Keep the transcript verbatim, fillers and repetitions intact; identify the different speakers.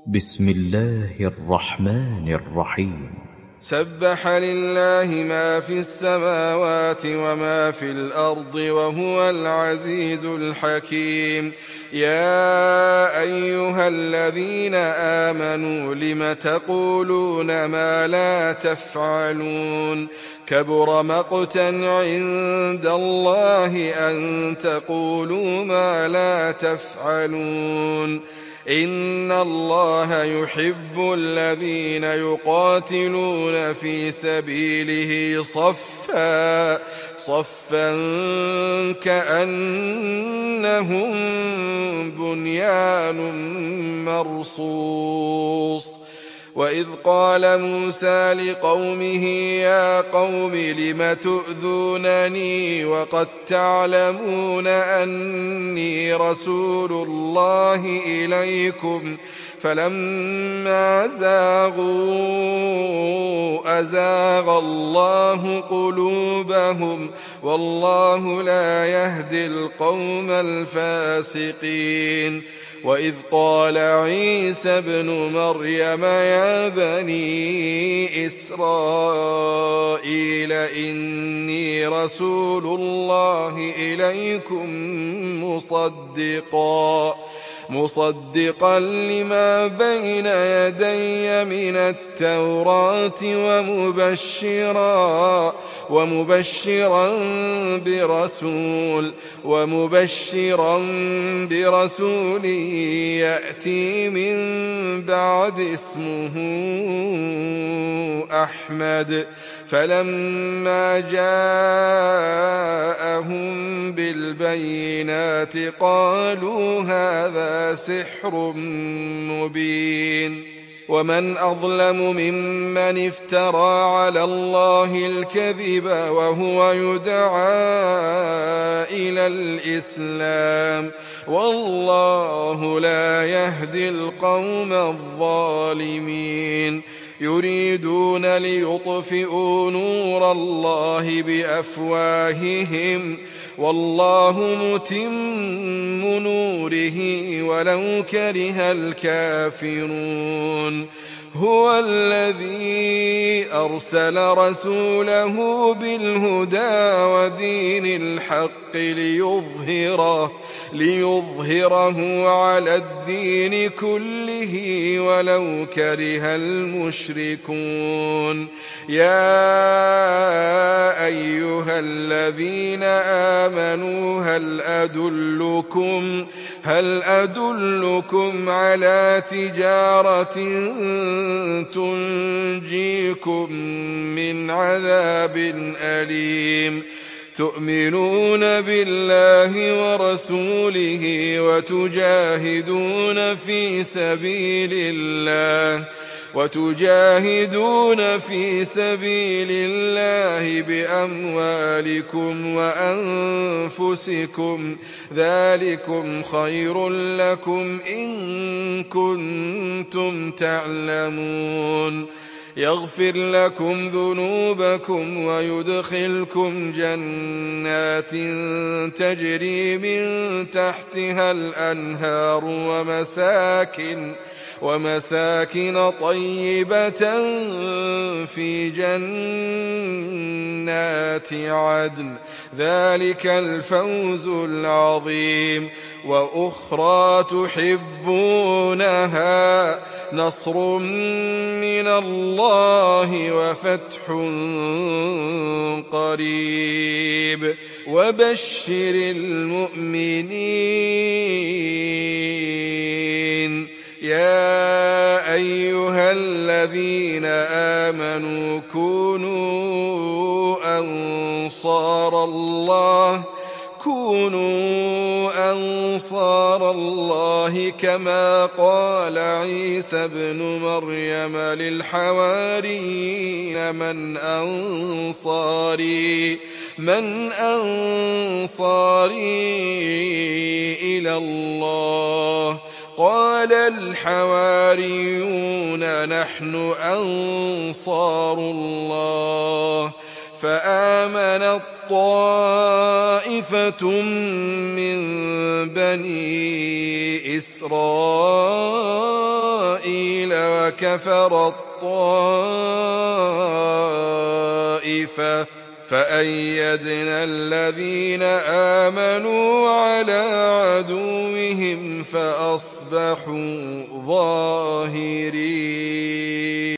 Speaker 1: بسم الله الرحمن الرحيم.
Speaker 2: سبح لله ما في السماوات وما في الأرض وهو العزيز الحكيم. يا أيها الذين آمنوا لم تقولون ما لا تفعلون كبر مقتا عند الله أن تقولوا ما لا تفعلون. إن الله يحب الذين يقاتلون في سبيله صفا صفا كأنهم بنيان مرصوص. وإذ قال موسى لقومه يا قوم لم تؤذونني وقد تعلمون أني رسول الله إليكم فلما زاغوا أزاغ الله قلوبهم والله لا يهدي القوم الفاسقين. وإذ قال عيسى ابن مريم يا بني إسرائيل إني رسول الله إليكم مصدقا مصدقا لما بين يدي من التوراة ومبشرا ومبشرا برسول ومبشرا برسول يأتي من بعد اسمه أحمد. فلما جاءهم بالبينات قالوا هذا سحر مبين. ومن أظلم ممن افترى على الله الكذب وهو يدعى إلى الإسلام والله لا يهدي القوم الظالمين. يريدون ليطفئوا نور الله بأفواههم والله متم نوره ولو كره الكافرون. هو الذي أرسل رسوله بالهدى ودين الحق ليظهره ليظهره على الدين كله ولو كره المشركون. يا أيها الذين آمنوا هل أدلكم هل أدلكم على تجارة تنجيكم من عذاب أليم تؤمنون بالله ورسوله وتجاهدون في سبيل الله وتجاهدون في سبيل الله بأموالكم وأنفسكم ذلكم خير لكم إن كنتم تعلمون. يغفر لكم ذنوبكم ويدخلكم جنات تجري من تحتها الأنهار ومساكن ومساكن طيبة في جنات عدن ذلك الفوز العظيم. وأخرى تحبونها نصر من الله وفتح قريب وبشر المؤمنين. يا أيها الذين آمنوا كونوا أنصار الله كونوا أنصار الله كما قال عيسى ابن مريم للحواريين من أنصاري من أنصاري إلى الله قال الحواريون نحن أنصار الله. فآمنت طائفة من بني إسرائيل وكفرت طائفة فأيدنا الذين آمنوا على عدوهم فأصبحوا ظاهرين.